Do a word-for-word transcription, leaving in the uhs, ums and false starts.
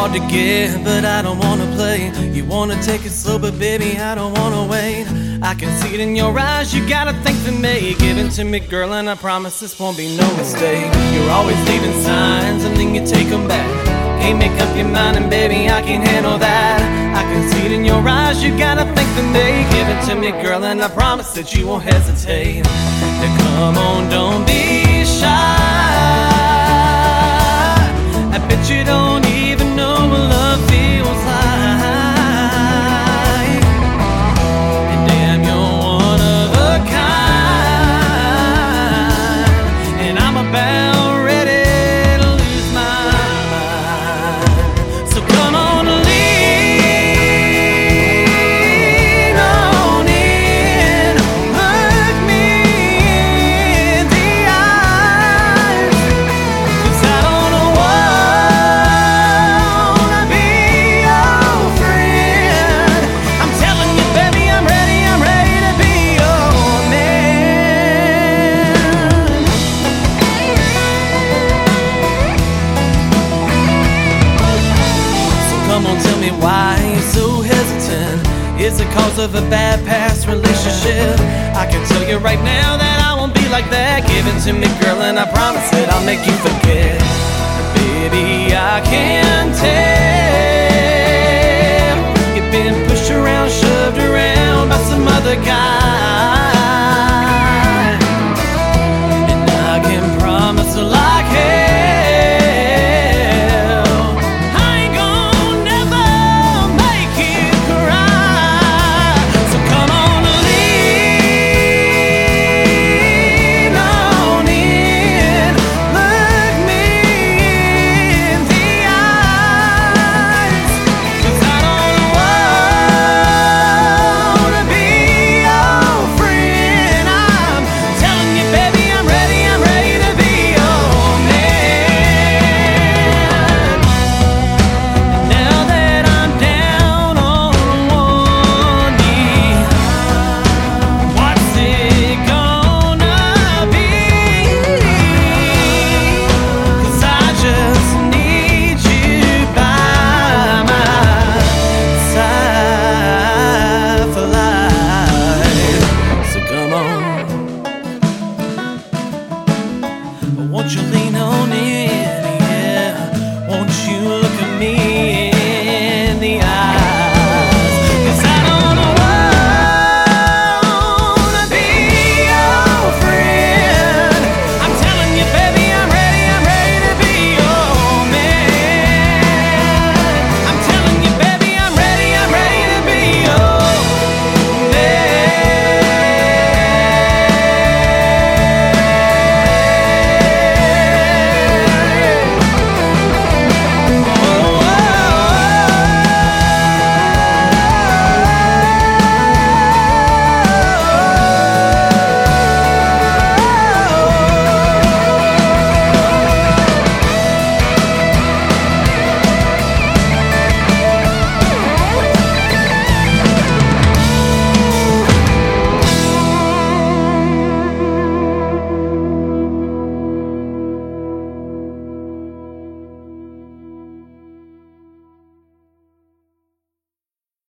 hard to get, but I don't wanna play. You wanna take it slow, but baby, I don't wanna wait. I can see it in your eyes, you got a thing for me. Give it to me, girl, and I promise this won't be no mistake. You're always leaving signs, and then you take them back. Can't make up your mind, and baby, I can't handle that. I can see it in your eyes, you got a thing for me. Give it to me, girl, and I promise that you won't hesitate. Now come on, don't be shy. I bet you don't even know what love feels like. And damn, you're one of a kind, and I'm about ready to lose my mind. So come on, lean on in, look me in the eyes, 'cause I don't know what why you're so hesitant. Is it cause of a bad past relationship? I can tell you right now that I won't be like that. Give it to me, girl, and I promise that I'll make you forget. Baby, I can tell